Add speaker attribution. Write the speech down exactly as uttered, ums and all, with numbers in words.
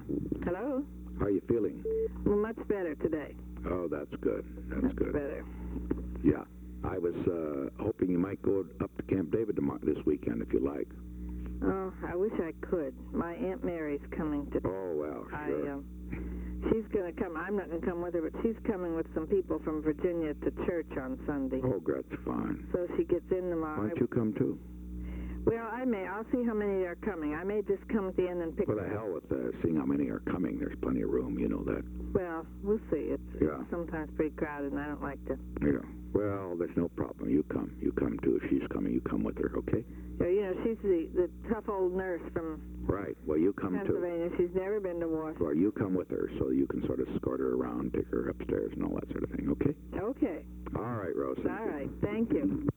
Speaker 1: Hello?
Speaker 2: How are you feeling?
Speaker 1: Well, much better today.
Speaker 2: Oh, that's good. That's
Speaker 1: much
Speaker 2: good.
Speaker 1: better.
Speaker 2: Yeah. I was uh, hoping you might go up to Camp David tomorrow, this weekend, if you like.
Speaker 1: Oh, I wish I could. My Aunt Mary's coming to...
Speaker 2: Oh, well, sure.
Speaker 1: I, um, she's going to come. I'm not going to come with her, but she's coming with some people from Virginia to church on Sunday.
Speaker 2: Oh, that's fine.
Speaker 1: So she gets in tomorrow.
Speaker 2: Why don't you come, too?
Speaker 1: Well, I may. I'll see how many are coming. I may just come at the end and pick
Speaker 2: What the hell with uh, seeing how many are coming? There's plenty of room, you know that.
Speaker 1: Well, we'll see. It's,
Speaker 2: yeah.
Speaker 1: it's sometimes pretty crowded, and I don't like to...
Speaker 2: Yeah. Well, there's no problem. You come. You come, too. If she's coming, you come with her, okay?
Speaker 1: Yeah, you know, she's the, the tough old nurse from...
Speaker 2: Right. Well, you come,
Speaker 1: Pennsylvania.
Speaker 2: too.
Speaker 1: She's never been to Washington.
Speaker 2: Well, you come with her so you can sort of escort her around, take her upstairs and all that sort of thing, okay?
Speaker 1: Okay.
Speaker 2: All right, Rose.
Speaker 1: All right. Thank you.